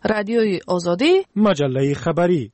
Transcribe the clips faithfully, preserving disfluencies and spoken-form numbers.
رادیوی آزادی، مجله خبری.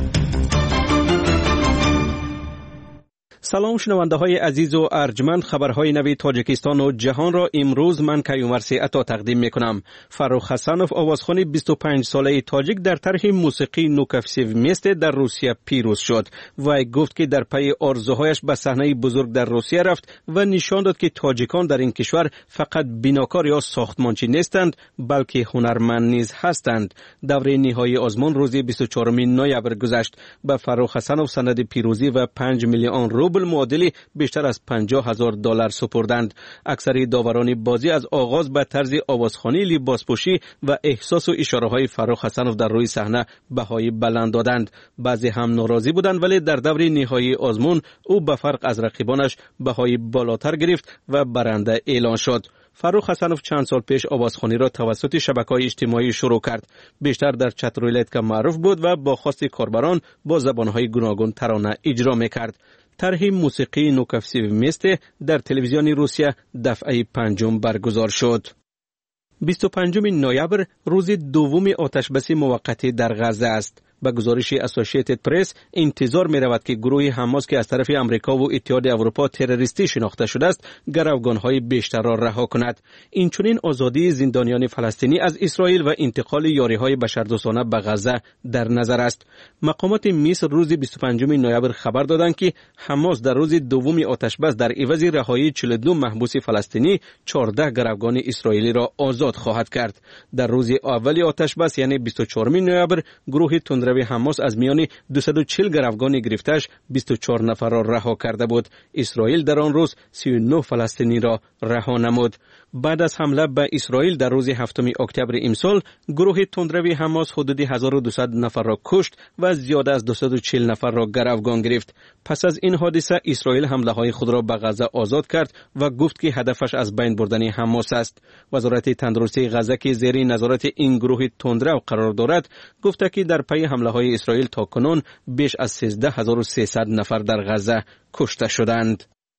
سلام شنونده های عزیز و ارجمند، خبرهای نوی تاجیکستان و جهان را امروز من کیومرث عطا تقدیم می کنم. فروخ حسنوف، آوازخوان بیست و پنج ساله تاجیک، در طرح موسیقی نوکافسیومیست در روسیه پیروز شد. وی گفت که در پی آرزوهایش به صحنه بزرگ در روسیه رفت و نشان داد که تاجیکان در این کشور فقط بیناکار یا ساختمانچی نیستند، بلکه هنرمند نیز هستند. دوره نهایی آزمون روز بیست و چهارم نوامبر گذشت. به فروخ حسنوف سند پیروزی و پنج میلیون روبل معادل بیشتر از پنجاه هزار دلار سپردند. اکثر داوران بازی از آغاز به طرز آوازخوانی، لباسپوشی و احساس و اشاره های فروخ حسنوف در روی صحنه بهای بلند دادند. بعضی هم ناراضی بودند، ولی در دور نهایی آزمون او به فرق از رقیبانش بهای بالاتر گرفت و برنده اعلان شد. فروخ حسنوف چند سال پیش آوازخوانی را توسط شبکه‌های اجتماعی شروع کرد. بیشتر در چترولیت که معروف بود و با خواست کاربران با زبان‌های گوناگون ترانه اجرا می‌کرد. طرح موسیقی نوکافسیومیست در تلویزیون روسیه دفعه پنجم برگزار شد. بیست و پنجم نوامبر روز دوم آتشبسی موقتی در غزه است. به گزارش اسوسییتد پرس انتظار می رود که گروه حماس که از طرف امریکا و اتحاد اروپا تروریستی شناخته شده است، گروگان‌های بیشتر را رها کند. اینچنین آزادی زندانیان فلسطینی از اسرائیل و انتقال یاری‌های بشردوستانه به غزه در نظر است. مقامات مصر روز بیست و پنجم نوامبر خبر دادند که حماس در روز دوم آتشبس در عوض رهایی چهل و دو محبوس فلسطینی چهارده گروگان اسرائیلی را آزاد خواهد کرد. در روز اول آتشبس یعنی بیست و چهارم نوامبر گروه تندروی حماس از میان دویست و چهل گروگان گرفته‌اش بیست و چهار نفر را رها کرده بود. اسرائیل در آن روز سی و نه فلسطینی را رها نمود. بعد از حمله به اسرائیل در روز هفتم اکتبر امسال، گروه تندروی حماس حدود هزار و دویست نفر را کشت و زیاده از دویست و چهل نفر را گروگان گرفت. پس از این حادثه اسرائیل حمله‌های خود را به غزه آزاد کرد و گفت که هدفش از بین بردن حماس است. وزارت تندرستی غزه که زیر نظارت این گروه تندرو قرار دارد، گفت که در پی حمله‌های اسرائیل تاکنون بیش از سیزده هزار و سیصد نفر در غزه کشته شدند.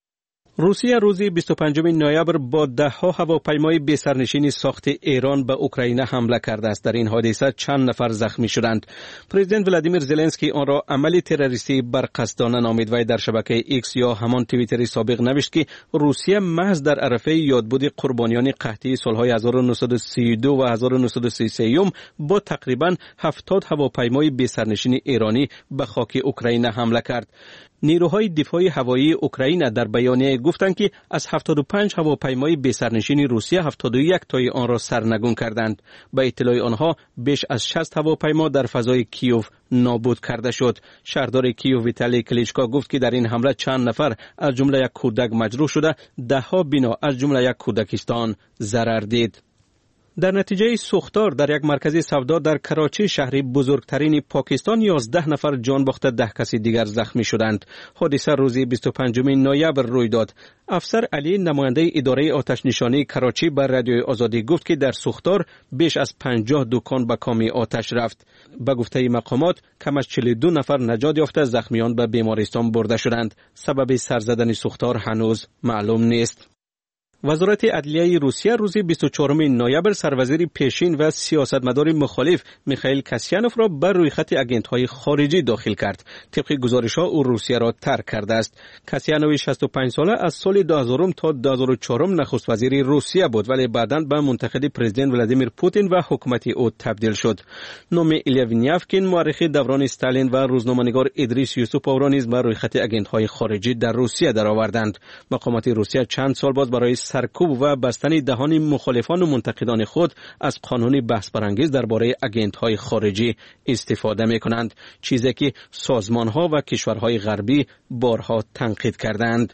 روسیه روز بیست و پنجم نوامبر با ده ها هواپیمای بی سرنشین ساخت ایران به اوکراین حمله کرده است. در این حادثه چند نفر زخمی شدند. پرزیدنت ولادیمیر زلنسکی آن را عمل تروریستی برقصدانه نامید و در شبکه ایکس یا همان توییتر سابق نوشت که روسیه محض در عرفه یادبود قربانیان قحطی سالهای هزار و نهصد و سی و دو و هزار و نهصد و سی و سه با تقریباً هفتاد هواپیمای بی سرنشین ایرانی به خاک اوکراین حمله کرد. نیروهای دفاعی هوایی اوکراین در بیانیه گفتند که از هفتاد و پنج هواپیمای بی سرنشین روسیه هفتاد و یک تای آن را سرنگون کردند. به اطلاع آنها بیش از شصت هواپیما در فضای کیوف نابود کرده شد. شهردار کیوف ویتالی کلیچکا گفت که در این حمله چند نفر از جمله یک کودک مجروح شده، ده ها بنا از جمله یک کودکستان ضرر دید. در نتیجه سوختار در یک مرکز سودا در کراچی، شهر بزرگترین پاکستان، یازده نفر جان باخته، ده کسی دیگر زخمی شدند. حادثه روز بیست و پنجم نوامبر روی داد. افسر علی، نماینده اداره آتش نشانی کراچی، بر رادیوی آزادی گفت که در سوختار بیش از پنجاه دکان به کام آتش رفت. به گفته مقامات کم از چهل و دو نفر نجات یافته، زخمیان به بیمارستان برده شدند. سبب سر زدن سوختار هنوز معلوم نیست. وزارت عدلیه روسیه روز بیست و چهارم نوامبر سروزیر پیشین و سیاستمدار مخالف میخائیل کاسیانوف را بر روی خط آگنت‌های خارجی داخل کرد. طبق گزارش‌ها او روسیه را ترک کرده است. کاسیانوف شصت و پنج ساله از سال دو هزار تا دو هزار و چهار نخست وزیر روسیه بود، ولی بعداً به منتقد پرزیدنت ولادیمیر پوتین و حکومت او تبدیل شد. نام ایلیا وینیافکین، مورخ دوران استالین و روزنامه‌نگار ادریس یوسوپوف را نیز بر روی خط آگنت‌های خارجی در روسیه درآوردند. مقامات روسیه چند سال بعد برای سرکوب و بستن دهان مخالفان و منتقدان خود از قانون بحث برانگیز درباره آگنت‌های خارجی استفاده می‌کنند، چیزی که سازمان‌ها و کشورهای غربی بارها تنقید کردند.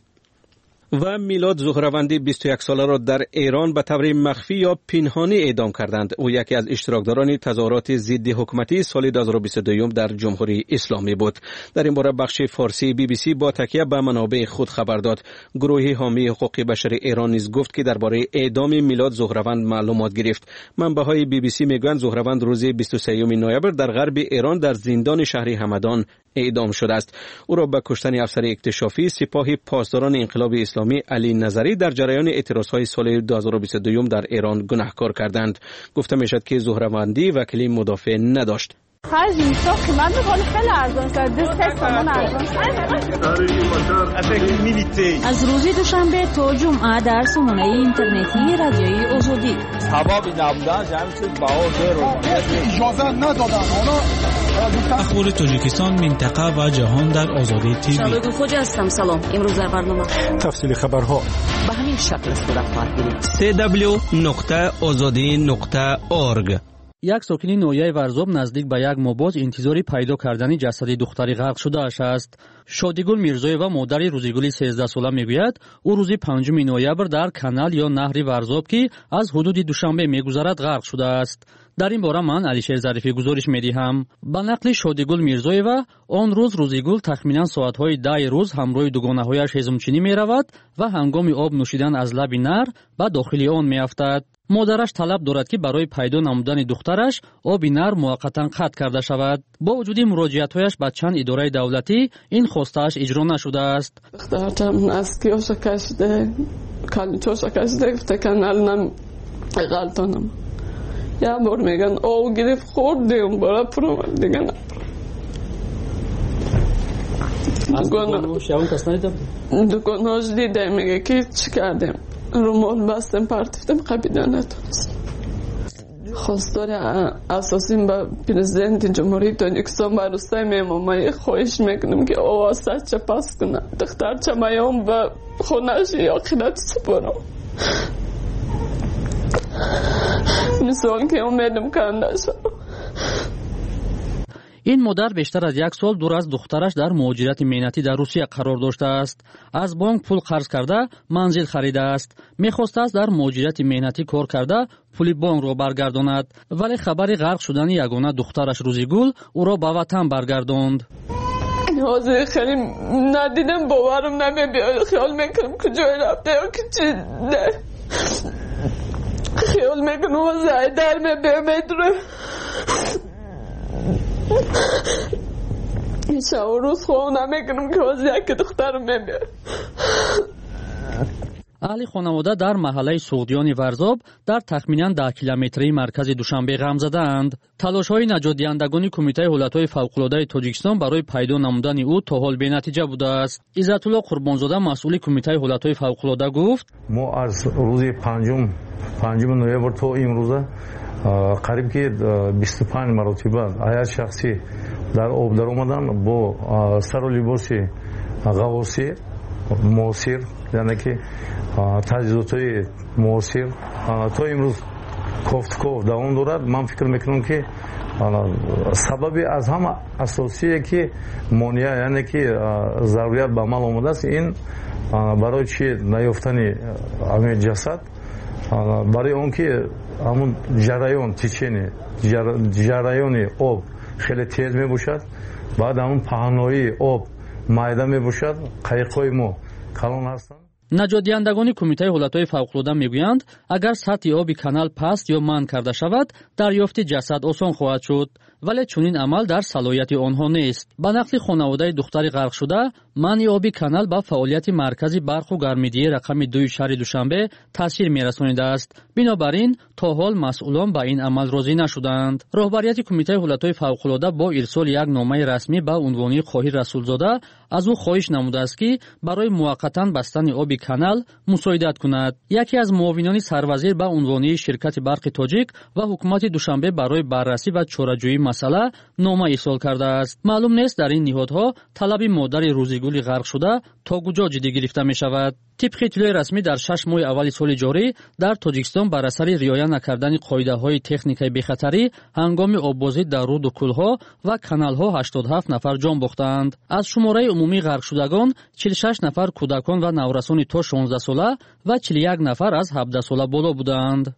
و میلاد زهروندی بیست و یک ساله را در ایران به طور مخفی یا پنهانی اعدام کردند. او یکی از اشتراکداران تظاهرات ضد حکومتی سال دو هزار و بیست و دو در جمهوری اسلامی بود. در این باره بخش فارسی بی بی سی با تکیه به منابع خود خبر داد. گروه حامی حقوق بشر ایران نیز گفت که درباره اعدام میلاد زهروند معلومات گرفت. منبع‌های بی بی سی میگویند زهروند روز بیست و سوم نوامبر در غرب ایران در زندان شهر همدان اعدام شده است. او را به کشتن افسر اکتشافی سپاه پاسداران انقلاب اسلامی اسلامی علی نظری در جریان اعتراضهای سال دو هزار و بیست و دو در ایران گناهکار کردند. گفته میشد که زهروردی وکیل مدافع نداشت. خرج اینسا قیمت میکنه خیلی ارزان شد. دست هستمان ارزان شد. از روز دوشنبه تا جمعه در سامانه اینترنتی رادیوی آزادی سبب نبودن جمعی چیز بها رو اجازه ندادن. اخبار تاجیکستان، منطقه و جهان در آزادی تیوی. شالوی خوجه هستم. سلام. امروز در برنامه تفصیل خبرها به همین شکل صورت خواهد گرفت. سی دبلیو نقطه آزادی نقطه اورگ. یک ساکنی نویای ورزوب نزدیک به یک ماباز انتظاری پیدا کردن جسد دختری غرق شده است. شادیگل میرزایова مادر روزیگلی سیزده ساله میگوید او روز پنجم نوامبر در کانال یا نهر ورزوب که از حدود دوشنبه میگذرد غرق شده است. در این باره من علیشیر ظریفی گزارش میدهم. به نقل شادیگل میرزایова آن روز روزیگل تخمینا ساعتهای ده روز همراه دوگانه‌هایش هضمچینی میرود و هنگام آب نوشیدن از لب نهر به داخل آن میافتد. مادرش طلب دارد که برای پیدا نمودن دخترش آب نهر موقتا قطع کرده شود. با وجود مراجعت‌هایش به چند اداره دولتی این خواسته‌اش اجرا نشده است. دخترم از کیوش کشیده، کالیچوش کشیده، تکنالنم غلطانم. یا بار میگن آب گرفت خوردیم برای پروم دیگه نه. دکاناش دیده میگه که چی کردیم. رومال بستم پرتفتم قبیده نتونست. خواستار اساسیم با پرزیدنت جمهوری تاجیکستان برسته میمون. من خواهش میکنم که آوازه چه پس کنه. دختر چه میام و خونش یا خیلت سپرم. مثال که امیدم کنده شد. این مادر بیشتر از یک سال دور از دخترش در مهاجرت مهنتی در روسیه قرار داشته است. از بانک پول قرض کرده منزل خریده است. میخواست است در مهاجرت مهنتی کار کرده پول بانک را برگرداند، ولی خبر غرق شدن یگانه دخترش روزیگل او را به وطن برگرداند. حاضر خیلی ندیدم، باورم نمیاد. خیال میکنم کجای رفته یا که چی نه. خیال میکنم و زایدر میبیمید. این شب و روز خواه نمیکنم که از یک دختر میبید. اهل خانواده در محله سوغدیان ورزاب در تخمینا ده کیلومتری مرکز دوشنبه غم زدند. تلاش‌های نجات دهندگان کمیته حالت‌های فوق‌العاده تاجیکستان برای پیدا نمودن او تا حال بی‌نتیجه بوده است. عزت الله قربانزاده مسئول کمیته حالت‌های فوق‌العاده گفت: ما از روز پنجم پنجم نوامبر تا امروز قریب که بیست و پنج مرتبه عیاد شخصی در آب در اومدن با سر و لباس غواصی موثر، یعنی که تجهیزات موثر تا امروز کوفت دوام دارد. من فکر میکنم که سبب از همه اساسیه که مانع، یعنی که ضروریت به عمل آمده است. این برای چی نیافتن همین جسد، برای اون که همون جریان تیچینی جریان آب خیلی تیز می باشد، بعد همون پهنایی آب مایده می باشد، قایق‌های ما کلان هستند. نجات دهندگان کمیته حالت‌های فوق‌العاده میگویند اگر سطح آب کانال پست یا منع کرده شود دریافت جسد آسان خواهد شد، ولی چنین عمل در صلاحیت آنها نیست. به نقل خانواده دختری غرق شده، منع آب کانال با فعالیت مرکزی برق و گرمیدهی رقم دو شهر دوشنبه تاثیر می‌رسانیده است. بنابراین تا حال مسئولان با این عمل راضی نشدند. رهبریت کمیته حالت‌های فوق‌العاده با ارسال یک نامه رسمی به عنوان خواهی رسولزاده از او خواهش نموده است که برای موقتا بستن آب کانال مساعدت کند. یکی از معاونان سروزیر به عنوان شرکت برق تاجیک و حکومت دوشنبه برای بررسی و چاره‌جویی مسئله نامه ارسال کرده است. معلوم نیست در این نهادها طلب مادر روزیگل غرق شده تا کجا جدی گرفته می شود. طبق اطلاع رسمی در شش ماه اول سال جاری در تاجیکستان بر اثر رعایت نکردن قاعده‌های تکنیکی بی‌خطری هنگام آببازی در رود و کل‌ها و کانال‌ها هشتاد و هفت نفر جان باختند. از شماره عمومی غرق شدگان چهل و شش نفر کودکان و نورسان تا شانزده ساله و چهل و یک نفر از هفده ساله بالا بودند.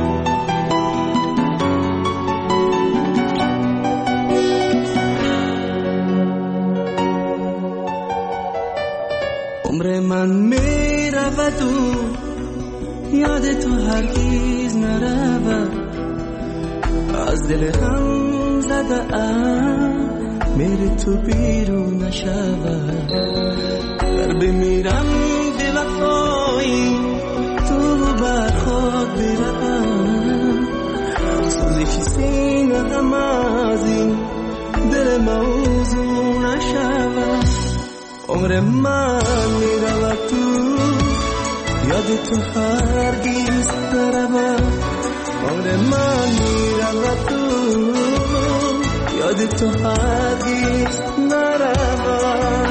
عمر من می رود و یاد تو هرگز نرود، از دل هم زده ام میری تو بیرون نشود. در بمیرم دل افا پایین تو بر خود برم سوزش سینه هم از این دل موضوع نشوم عمر من میرود تو یاد تو هرگیز نروم عمر من میرود تو یاد تو هرگیز نروم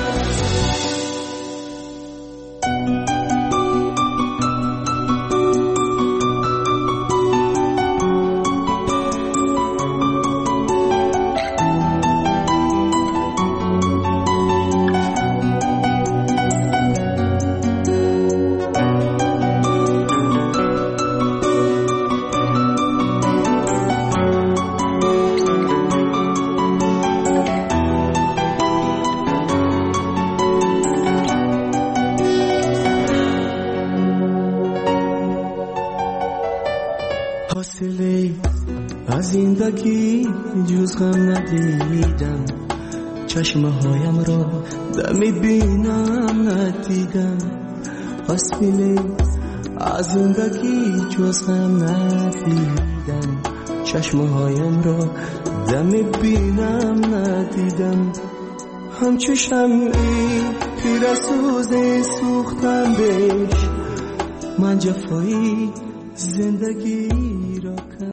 از زندگی جز غم ندیدم چشمه هایم را دمی بینم ندیدم حاصله از زندگی جز غم ندیدم چشمه هایم را دمی بینم ندیدم همچو شمعی پیرسوز سوختندش من جفایی زندگی را کردم.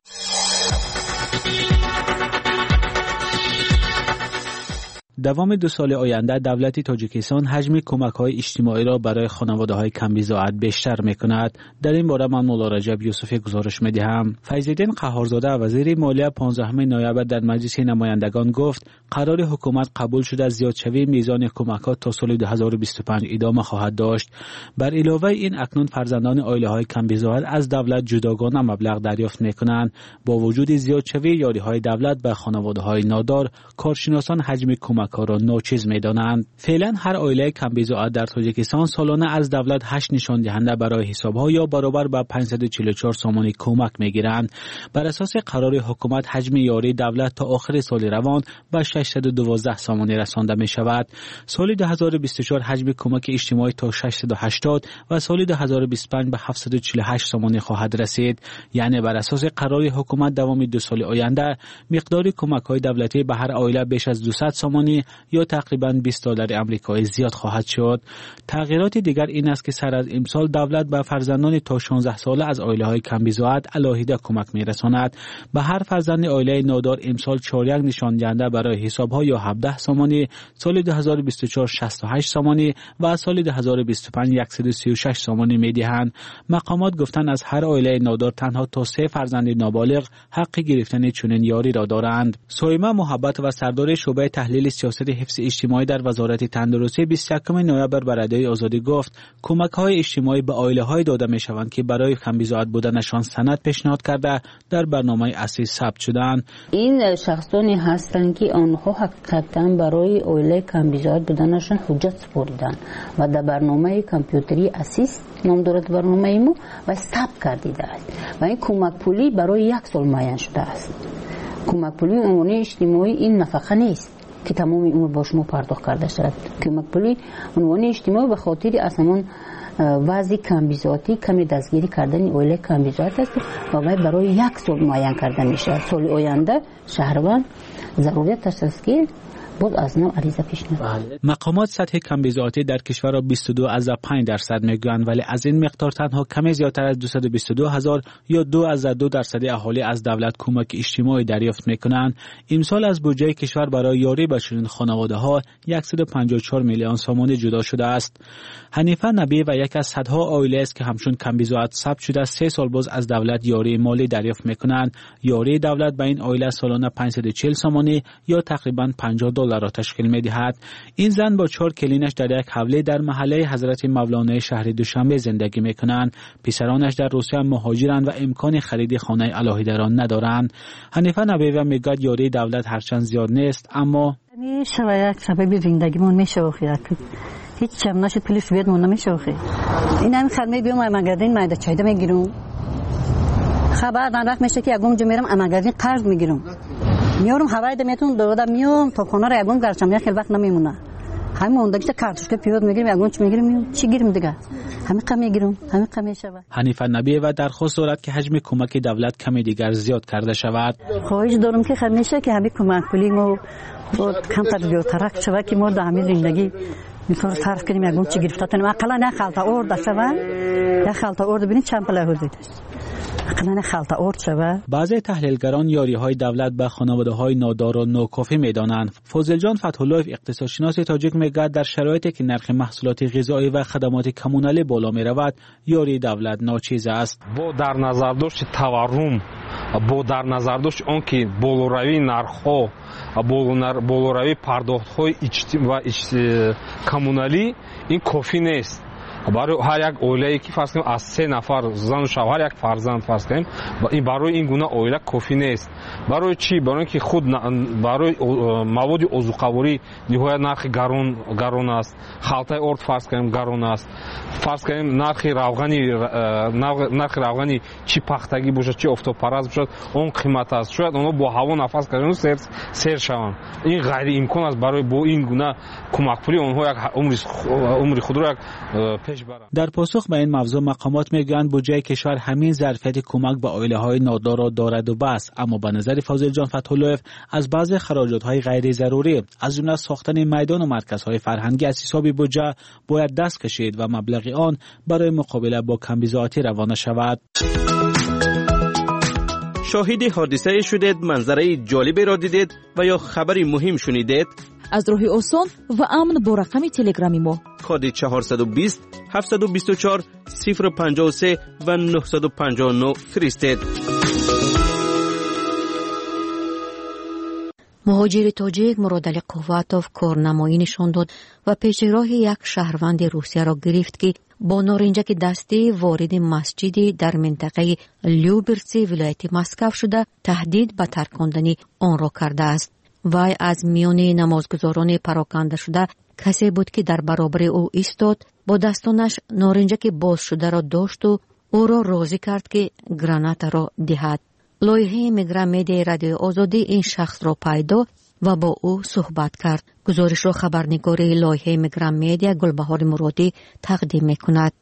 دوام دو سال آینده دولت تاجیکستان حجم کمک‌های اجتماعی را برای خانواده‌های کم‌بضاعت بیشتر می‌کند. در این باره من مولا رجب یوسفی گزارش می‌دهم. فیض‌الدین قهارزاده وزیر مالیه پانزدهم نوامبر در مجلس نمایندگان گفت قرار حکومت قبول شده زیادشوی میزان کمک‌ها تا سال دو هزار و بیست و پنج ادامه خواهد داشت. بر علاوه این اکنون فرزندان عائله‌های کم‌بضاعت از دولت جداگانه مبلغ دریافت می‌کنند. با وجود زیادشوی یاری‌های دولت به خانواده‌های نادار، کارشناسان حجم کمک را ناچیز می‌دانند. فعلا هر عائله کم‌بضاعت در تاجیکستان سالانه از دولت هشت نشان دهنده برای حساب‌ها یا برابر به پانصد و چهل و چهار سامانی کمک می‌گیرند. بر اساس قرار حکومت حجم یاری دولت تا آخر سال روان به ششصد و دوازده سامانی رسانده می‌شود. سال دو هزار و بیست و چهار حجم کمک اجتماعی تا ششصد و هشتاد و سال دو هزار و بیست و پنج به هفتصد و چهل و هشت سامانی خواهد رسید. یعنی بر اساس قرار حکومت دوام دو سال آینده مقدار کمک‌های دولتی به هر عائله بیش از دویست سامانی یا تقریباً بیست دلار آمریکایی زیاد خواهد شد. تغییرات دیگر این است که سر از امسال دولت به فرزندان تا شانزده ساله از عائله‌های کم‌بضاعت علاهیده کمک می‌رساند. به هر فرزند عائله نادار امسال چهار یک نشان دهنده برای حساب‌ها یا هفده سامانی، سال دو هزار و بیست و چهار شصت و هشت سامانی و سال دو هزار و بیست و پنج صد و سی و شش سامانی می‌دهند. مقامات گفتند از هر عائله نادار تنها تا سه فرزند نابالغ حق گرفتن چنین یاری را دارند. سایمه محبت و سردار شعبه تحلیل سیاست حفظ اجتماعی در وزارت تندرستی بیست و یکم نوامبر بر رادیوی آزادی گفت کمک‌های اجتماعی به عائله‌های داده می‌شوند که برای کم‌بضاعت بودنشان سند پیشنهاد کرده در برنامه اصلی ثبت شدند. این شخصانی هستند که آنها حقیقتاً برای عائله کم‌بضاعت بودنشان حجت سپردند و در برنامه کامپیوتری اسیست نام دارد برنامه ما و ثبت کردیده است و این کمک پولی برای یک سال معین شده است. کمک پولی عمومی اجتماعی این نفقه نیست که تمام عمر با شما پرداخت کرده شود. کمک پولی عنوان اجتماعی به خاطر اصلا وضع کم‌بضاعتی کمی دستگیری کردن عائله کم‌بضاعت است و برای یک سال معین کرده میشه. سال آینده شهروند ضرورت است که بود از نو عریضه پیشنهاد. مقامات سطح کم‌بضاعتی در کشور را بیست و دو ازده پنج درصد میگویند، ولی از این مقدار تنها کمی زیادتر از دویست و بیست و دو هزار یا دو ازده دو درصد اهالی از دولت کمک اجتماعی دریافت میکنند. امسال از بودجه کشور برای یاری به چنین خانواده‌ها صد و پنجاه و چهار میلیون سومانی جدا شده است. حنیفه نبی و یک از صدها عائله است که همچون کم‌بضاعت ثبت شده سه سال باز از دولت یاری مالی دریافت میکنند. یاری دولت به این عائله سالانه پانصد و چهل سومانی یا تقریباً پنجاه دلار را تشکیل می‌دهد. این زن با چهار کلینش در یک حوله در محله حضرت مولانا شهر دوشنبه زندگی می‌کنند. پسرانش در روسیه مهاجرند و امکان خرید خانه علاهیده را ندارند. حنیفه نبیوه میگوید یاری دولت هرچند زیاد نیست اما میشه و یک سبب زندگیمون میشه اخیرا هیچ چم نشد پلیس بیاد مون نمیشه اخیر این همین خدمه بیام امگردین مایده چایده میگیرم خبر دارم میشه که یگم جو میرم امگردین قرض میگیرم میارم هوای دمیتون دادم میام تا خونه را یگم گرچم یک خیلی وقت نمیمونه همین موندگی کارتوشک پیاده میگیریم یگون چی میگیریم چی گیریم دیگه همین قم میگیریم همین قم میشوه. حنیفه نبی و درخواست دارد که حجم کمک دولت کمی دیگر زیاد کرده شود. خواهش دارم که همیشه که همین کمک پولی ما کم تر بیشتر شود که ما در همین زندگی میتونیم صرف کنیم یگون چی گرفتن اقلا نه خالت آورد شود یا خالت آورد ببینید چند پله حدود اقلا خالت آورد شود. بعضی تحلیلگران یاری‌های دولت به خانواده‌های نادار و ناکافی می‌دانند. فاضل جان فتح‌الله اقتصادشناس تاجیک میگوید در شرایطی که نرخ محصولات غذایی و خدمات کمونالی بالا می‌رود یاری دولت ناچیز است. با در نظر داشت تورم با در نظر داشت آن که بالوروی نرخ‌ها بالوروی پرداخت‌های اجتماعی و کمونالی این کافی نیست. برای هر یک اویله‌ای که فرض کنیم از سه نفر زن و شوهر یک فرزند فرض کنیم این برای این گونه اویله کافی نیست. برای چی؟ برای اینکه خود برای مواد عضوقواری نهایت نرخ گران گران است. خالتای ارد فرض کنیم گران است. فرض کنیم نرخ روغنی نرخ روغنی چی پختگی باشد چی آفتاب پرست باشد اون قیمت است. شاید اونا با هوا نفس کردن سر سر شوند. این غیر امکان است برای با این گونه کمک پولی اونها یک عمر عمر خود را پیش برند. در پاسخ به این موضوع مقامات میگویند بودجه کشور همین ظرفیت کمک به عائله‌های نادار را دارد و بس، اما به نظر فاضل جان فتح‌الله از بعض خراجات‌های غیر ضروری از جمله ساختن میدان و مرکزهای فرهنگی از حساب بودجه باید دست کشید و مبلغ آن برای مقابله با کمبیزاتی روانه شود. شاهد حادثه شدید، منظره جالبی را دیدید و یا خبری مهم شنیدید؟ از راه آسان و امن با رقم تلگرامی ما کد چهارصد و بیست هفتصد و بیست و چهار صفر پنجاه و سه و نهصد و پنجاه و نه فرستید. مهاجر تاجیک مراد علی قواتوف کارنمایی نشان داد و پیش راه یک شهروند روسیه را گرفت که با نارنجک دستی وارد مسجدی در منطقه لیوبرسی ولایت مسکو شده تهدید به ترک کردن آن را کرده است. وی از میان نمازگزاران پراکنده شده کسی بود که در برابر او ایستاد، با دستانش نارنجک باز شده را داشت و او را راضی کرد که گرانات را دهد. لایحه میگرام مدیا رادیو آزادی این شخص را پیدا و با او صحبت کرد. گزارش را خبرنگار لایحه میگرام مدیا گلبهار مرادی تقدیم میکند.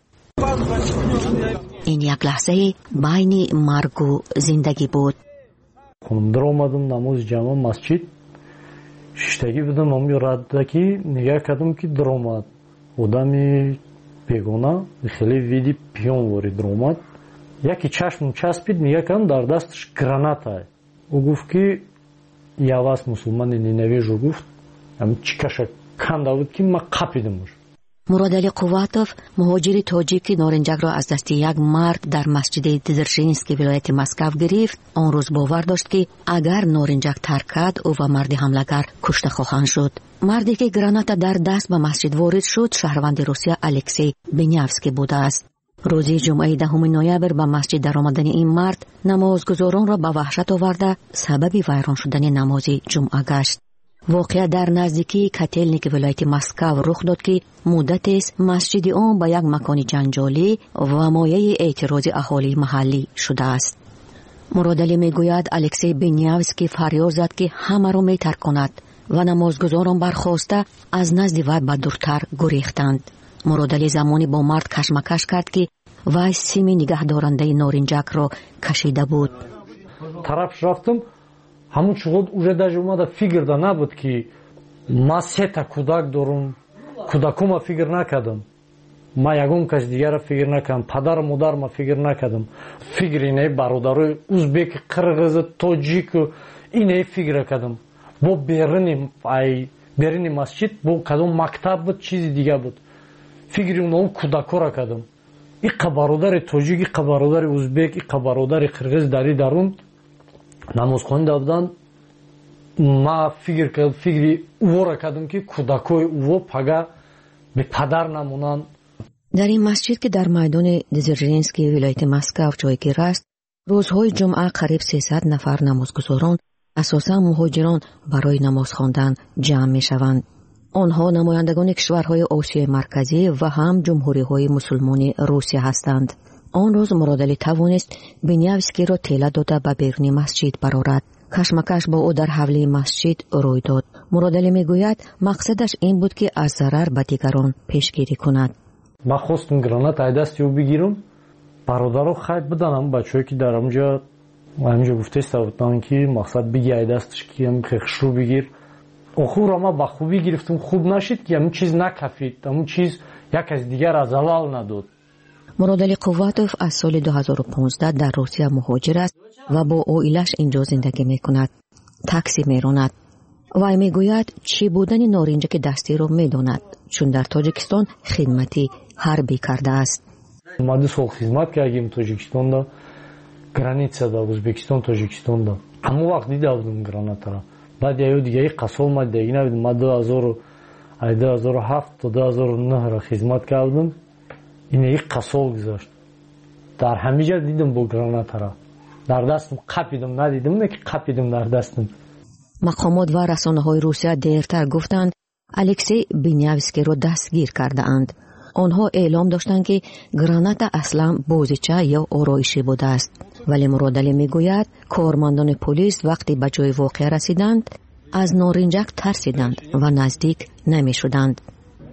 این یک لحظه بین مرگ و زندگی بود. در اومدم نماز جمع مسجد شیشتگی بودم امی ردکی نگاه کردم که در اومد آدمی بیگانه خیلی ویدی پیون وارد در اومد یکی چشم چسبید نگاه کردم در دستش گرانات های او گفت که یواز مسلمان نینویج رو گفت هم چکش کنده بود که ما قپیدمش. مراد علی قواتوف مهاجر تاجیک نارنجک را از دست یک مرد در مسجد دزرژینسکی ولایت مسکو گرفت. آن روز باور داشت که اگر نارنجک ترک کرد او و مرد حمله‌گر کشته خواهند شد. مردی که گرانات در دست به مسجد وارد شد شهروند روسیه الکسی بنیافسکی بوده است. روز جمعه دهم نوامبر به مسجد در آمدن این مرد نمازگزاران را به وحشت آورده سبب ویران شدن نماز جمعه گشت. واقعه در نزدیکی کاتلنیک ولایت مسکو رخ داد که مدتی است مسجد آن به یک مکان جنجالی و مایه اعتراض اهالی محلی شده است. مرادلی میگوید الکسی بنیافسکی فریاد زد که همه را میترکاند و نمازگزاران برخاسته از نزد وی به دورتر گریختند. مرادلی زمانی با مرد کشمکش کرد که وی سیم نگهدارنده نارنجک را کشیده بود. طرفش رفتم همون چقدر уже даже اومده فکر دا نبود که ما سه تا کودک دارم کودکوم فکر نکردم ما یگون کس دیگر فکر نکردم پدر مادر ما فکر نکردم فکر اینه برادرای ازبک قرغیز تاجیک اینه فکر کردم با بیرون ای بیرون مسجد با کدوم مکتب بود چیز دیگه بود فکر اون کودکا را کردم این برادر تاجیک این برادر ازبک این برادر قرغیز داری درون نماز خونده بودن ما فکر کردم فکری او را کردم که کودکای او پگه به پدر نمونن. در این مسجد که در میدان دزرژینسکی ولایت مسکو جایگیر است روزهای جمعه قریب سیصد نفر نمازگزاران اساسا مهاجران برای نماز خواندن جمع می شوند. آنها نمایندگان کشورهای آسیای مرکزی و هم جمهوری‌های مسلمان روسیه هستند. آن روز مرادلی توانست بنیافسکی را تیله داده به بیرون مسجد برآورد. کشمکش با او در حوله مسجد روی داد. مرادلی میگوید مقصدش این بود که از ضرر به دیگران پیشگیری کند. من خواستم گرانات ای دستی رو بگیرم، برادرها خیلی بدنم بچه‌ای که در اونجا همینجا گفته استودن که مقصد بگی ای دستش که هم خیخش رو بگیر. آخو را ما با خوبی گرفتم، خوب نشید که همون چیز نکفید، همون چیز یک از دیگر از زلال نداد. مرادلی قواتوف از سال دو هزار و پانزده در روسیه مهاجر است و با عائله‌اش اینجا زندگی میکند. تاکسی میراند. وی میگوید چی بودن نارنجک دستی رو میداند چون در تاجیکستان خدمتی حربی کرده است. ما دو سال خدمت کردیم تاجیکستان دا، گرانیتسا دا، ازبکستان تاجیکستان دا. همون وقت دیده بودم گرانات را. بعد یه دیگه قصول ما دیگه نبود. ما دو هزار و هفت تا دو هزار و نه را خدمت کردم. این یک قصول گذاشت. در همیجا دیدم با گرانات را. در دستم قپیدم، ندیدم نه که قپیدم در دستم. مقامات و رسانه‌های روسیه دیرتر گفتند الکسی بینیاوسکی را دستگیر کرده اند. آنها اعلام داشتند که گرانات اصلا بازیچه یا آرایشی بوده است. ولی مرادلی میگوید کارمندان پلیس وقتی به جای واقعه رسیدند از نارنجک ترسیدند و نزدیک نمی شدند.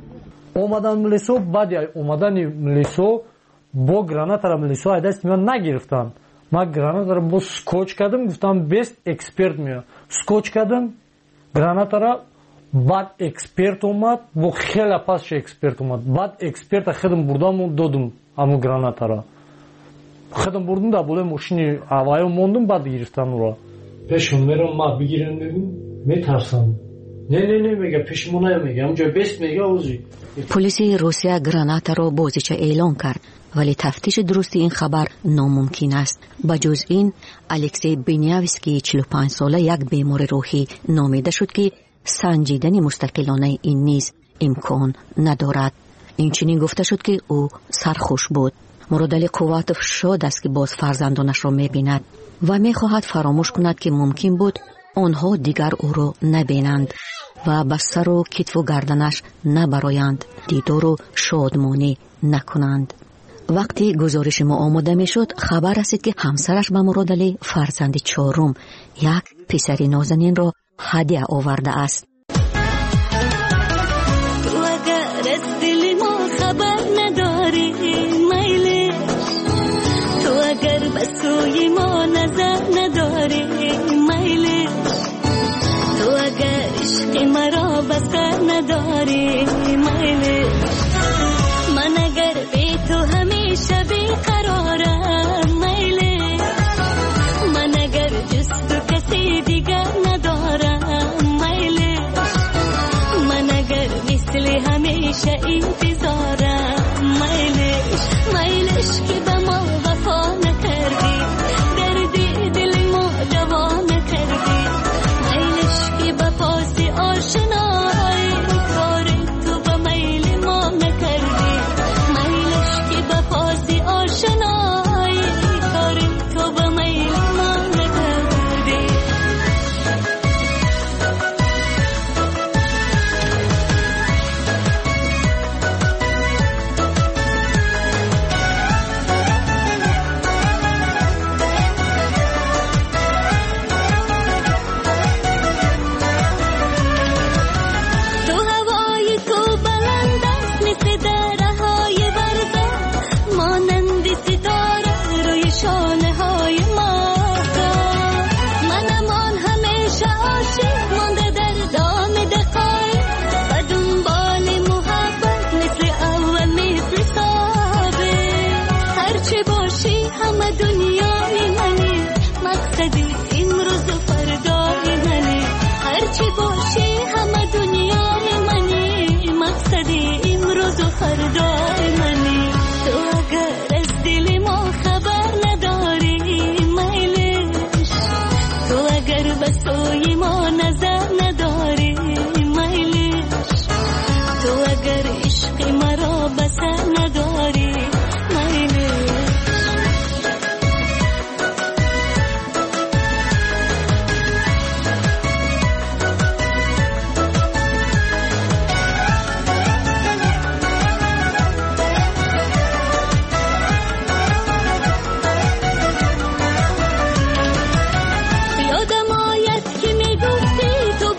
اومدن ملیسو، بعد اومدن ملیسو با گرانات را ملیسو ای دست من نگرفتند. ما گرانات را با سکوچ کردم، گفتم بیست اکسپرت میاد. سکوچ کردم گرانات را، بعد اکسپرت اومد، با خیلی پاسش اکسپرت اومد. بعد اکسپرت خودم بردم و دادم همون گرانات را. خودم بردم در بالای ماشین هوایی موندم، بعد گرفتن او را. پیشم میرم ما بگیرن میگم میترسم. نه نه نه میگه پیشمون نمیگه، اونجا بیست میگه اوزی. پلیس روسیه گرانات را بازیچه اعلام کرد ولی تفتیش درستی این خبر ناممکن است. بجز این الکسی بینیاوسکی چهل و پنج ساله یک بیمار روحی نامیده شد که سنجیدن مستقلانه این نیز امکان ندارد. این چنین گفته شد که او سرخوش بود. مرادلی قواتوف شاد است که باز فرزندانش را میبیند و میخواهد فراموش کند که ممکن بود آنها دیگر او را نبینند و به سر و کتف و گردنش نبرایند، دیدار و شادمانی نکنند. وقتی گزارش ما آماده می شد خبر رسید که همسرش به مرادلی فرزند چهارم یک پسر نازنین را هدیه آورده است. تو اگر از دل ما خبر نداری میلی، تو اگر به سوی ما نظر نداری میلی، تو اگر عشق مرا بسر نداری میلی، من اگر بی تو همیشه بیقرارم میلی، من اگر جز تو کسی دیگر ندارم میلی، من اگر مثل همیشه انتظارم میلیش میلیش که به ما وفا نکردی، دردی دل ما دوا نکردی، میلیش که به پاس آشنایی کار تو به میل ما نکردی، میلیش که به پاس آشنایی کار تو به میل ما نکردی. یادم آید که میگفتی تو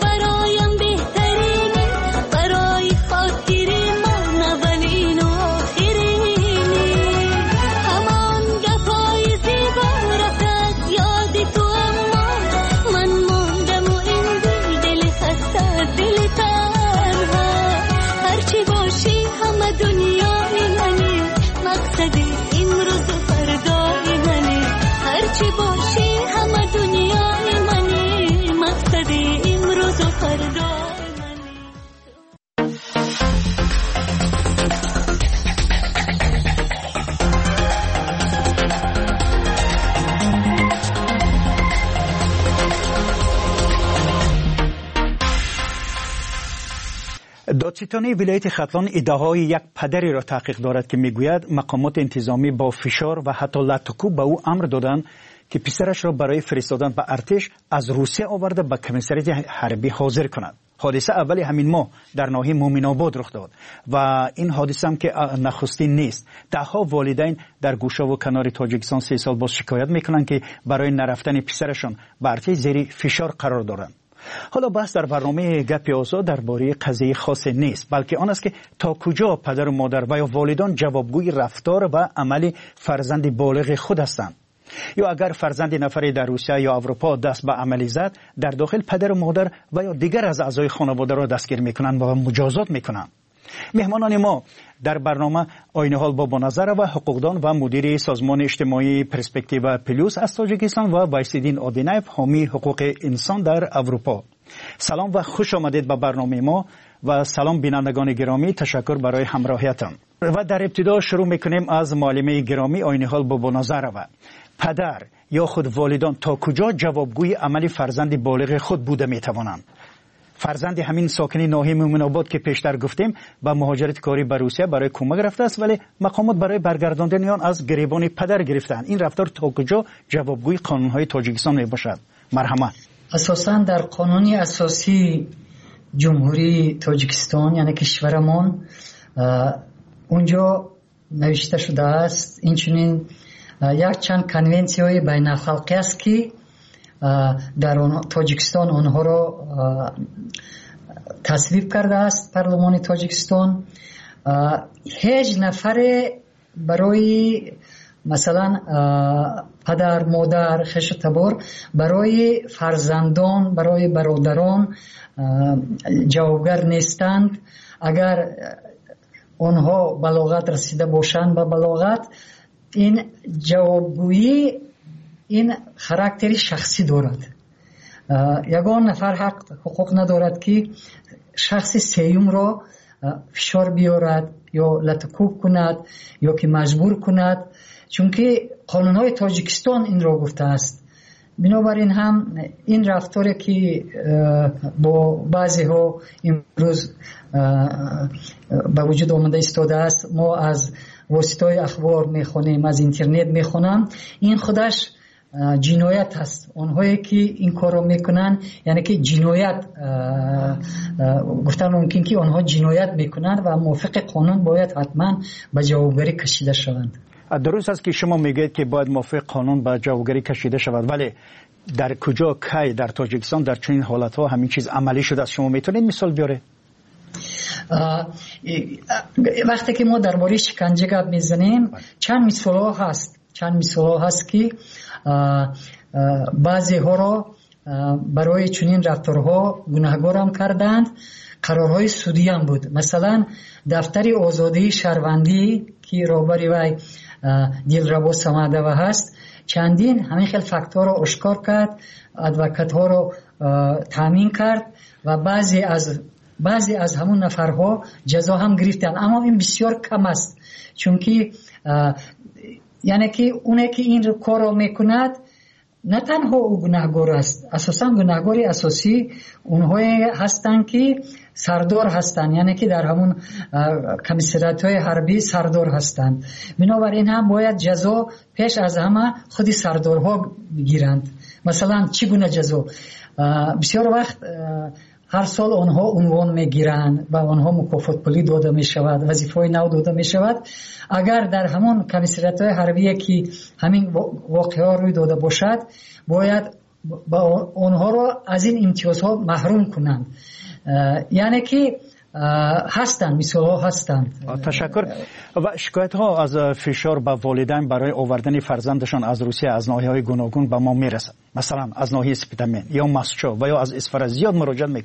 دادستانی ولایت ختلان ادعاهای یک پدری را تحقیق دارد که میگوید مقامات انتظامی با فشار و حتی لطکوب به او امر دادند که پسرش را برای فرستادن به ارتش از روسیه آورده به کمیسریت حربی حاضر کند. حادثه اولی همین ماه در ناحیه مومن آباد رخ داد و این حادثه هم که نخستین نیست. دهها والدین در گوشه و کنار تاجیکستان سه سال باز شکایت میکنند که برای نرفتن پسرشان به ارتش زیر فشار قرار دارند. حالا بحث در برنامه گپ آزاد درباره قضیه خاص نیست، بلکه آن است که تا کجا پدر و مادر و یا والدان جوابگوی رفتار و عمل فرزند بالغ خود هستند. یا اگر فرزند نفری در روسیه یا اروپا دست به عملی زد، در داخل پدر و مادر و یا دیگر از اعضای خانواده را دستگیر میکنند و مجازات میکنند. مهمانان ما در برنامه آینه حال بابا نظر و حقوقدان و مدیر سازمان اجتماعی پرسپکتیو پلوس از تاجیکستان و وایسیدین آدینایف حامی حقوق انسان در اروپا. سلام و خوش آمدید به برنامه ما و سلام بینندگان گرامی، تشکر برای همراهیتان. و در ابتدا شروع میکنیم از معلمه گرامی آینه حال بابا نظر و پدر یا خود والدان تا کجا جوابگوی عمل فرزند بالغ خود بوده میتوانند. فرزند همین ساکنی ناحیه مومن آباد که پیشتر گفتیم با مهاجرت کاری به روسیه برای کمک رفته است، ولی مقامات برای برگرداندن آن از گریبان پدر گرفتند. این رفتار تا کجا جوابگوی قانون‌های تاجیکستان می باشد؟ مرحمت. اساساً در قانون اساسی جمهوری تاجیکستان یعنی کشورمان اونجا نوشته شده است اینچنین یک چند کنونسی‌های بین الخلقی است که در تاجیکستان آنها را تصویب کرده است پارلمان تاجیکستان. هیچ نفر برای مثلا پدر مادر خش تبار برای فرزندان برای برادران جوابگر نیستند. اگر آنها بلاغت رسیده باشند به بلاغت، این جوابگویی این خاراکتری شخصی دارد. یگان نفر حق حقوق ندارد که شخص سیوم را فشار بیارد یا لطکوب کند یا که مجبور کند، چون که قانون‌های تاجیکستان این را گفته است. بنابراین هم این رفتاری که با بعضی ها امروز به وجود آمده ایستاده است، ما از واسطه اخبار میخونیم، از اینترنت میخونم، این خودش جنایت است. اونهایی که این کار رو میکنن یعنی که جنایت گفتن ممکن که آنها جنایت میکنند و موافق قانون باید حتما به جوابگری کشیده شوند. درست است که شما میگید که باید موافق قانون به جوابگری کشیده شود، ولی در کجا کی در تاجیکستان در چنین حالت ها همین چیز عملی شده است؟ شما میتونید مثال بیاره؟ وقتی که ما درباره شکنجه گپ میزنیم چند مثال ها هست چند مثال ها هست که بعضی ها را برای چنین رفتارها گناهکار هم کردند. قرارهای سودی هم بود. مثلا دفتر آزادی شهروندی که رهبری وی دلربا سمدوه هست چندین همین خیلی فاکتور را آشکار کرد، ادوکات ها را تامین کرد و بعضی از بعضی از همون نفرها جزا هم گرفتن. اما این بسیار کم است، چون که یعنی که اونه که این کار را میکند نه تنها او گناهکار است، اساسا گناهکاری اساسی اونهایی هستند که سردار هستند، یعنی که در همون کمیسریت های حربی سردار هستند. بنابراین هم باید جزا پیش از همه خودی سردارها گیرند. مثلا چگونه جزا؟ بسیار وقت هر سال آنها عنوان میگیرند و آنها مکافات پولی داده می شود، وظیفه‌های نو داده می شود. اگر در همون کمیسریت های حربی که همین واقعه روی داده باشد، باید با آنها را از این امتیازها محروم کنند. یعنی که هستند، مثال ها هستند. تشکر. و شکایت ها از فشار به والدین برای آوردن فرزندشان از روسیه از ناحیه های گوناگون به ما میرسد. مثلا از ناحیه سپیدمین یا مسچو و یا از اسفر زیاد مراجعت میکنند.